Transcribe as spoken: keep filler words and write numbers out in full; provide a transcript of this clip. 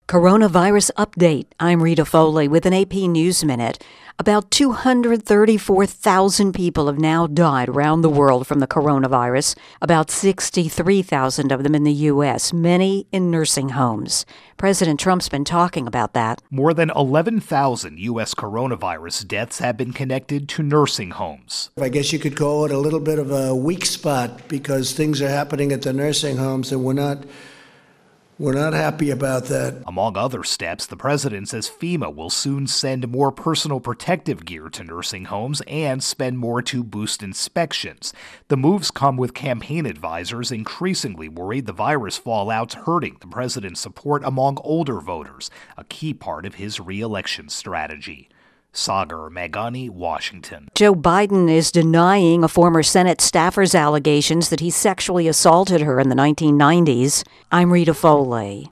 Coronavirus update. I'm Rita Foley with an A P News Minute. About two hundred thirty-four thousand people have now died around the world from the coronavirus, about sixty-three thousand of them in the U S, many in nursing homes. President Trump's been talking about that. More than eleven thousand U S coronavirus deaths have been connected to nursing homes. I guess you could call it a little bit of a weak spot because things are happening at the nursing homes and we're not We're not happy about that. Among other steps, the president says FEMA will soon send more personal protective gear to nursing homes and spend more to boost inspections. The moves come with campaign advisors increasingly worried the virus fallout's hurting the president's support among older voters, a key part of his re-election strategy. Sagar Meghani, Washington. Joe Biden is denying a former Senate staffer's allegations that he sexually assaulted her in the nineteen nineties. I'm Rita Foley.